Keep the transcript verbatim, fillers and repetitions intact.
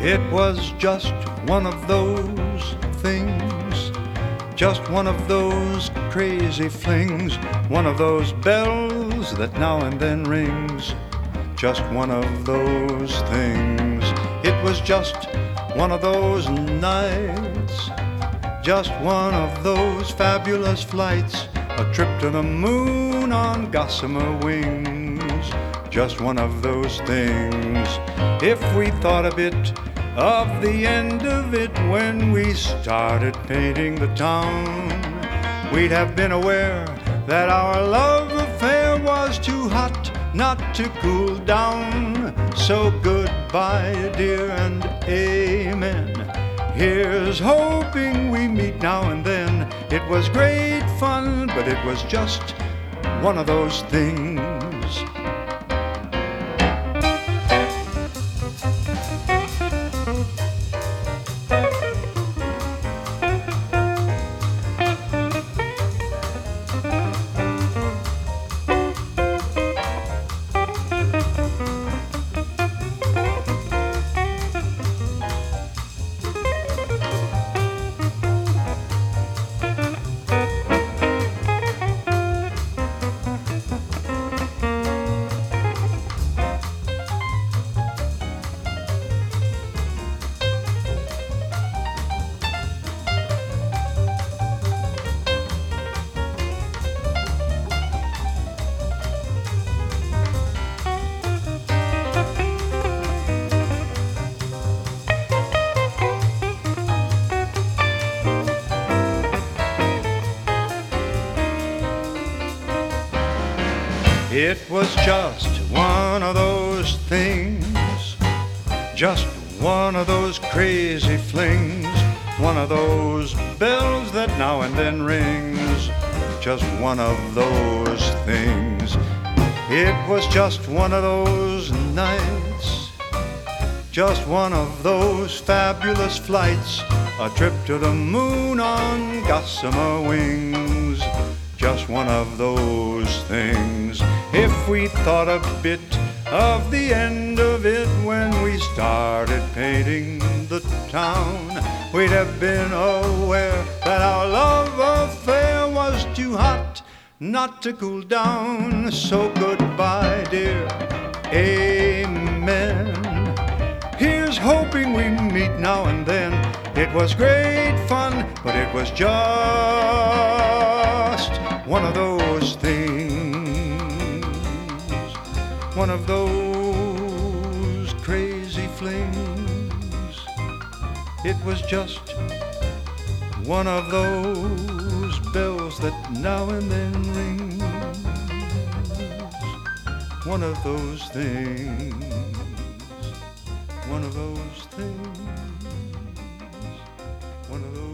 It was just one of those things, just one of those crazy flings, one of those bells that now and then rings, just one of those things. It was just one of those nights, just one of those fabulous flights, a trip to the moon on gossamer wings, just one of those things. If we thought a bit of the end of it when we started painting the town, we'd have been aware that our love affair was too hot not to cool down. So goodbye, dear, and amen. Here's hoping we meet now and then. It was great fun, but it was just one of those things. It was just one of those things, just one of those crazy flings, one of those bells that now and then rings, just one of those things. It was just one of those nights, just one of those fabulous flights, a trip to the moon on gossamer wings, just one of those things. If we thought a bit of the end of it when we started painting the town, we'd have been aware that our love affair was too hot not to cool down. So goodbye, dear, amen. Here's hoping we meet now and then. It was great fun, but it was just one of those things, one of those crazy flings. It was just one of those bells that now and then rings, one of those things, one of those things, one of those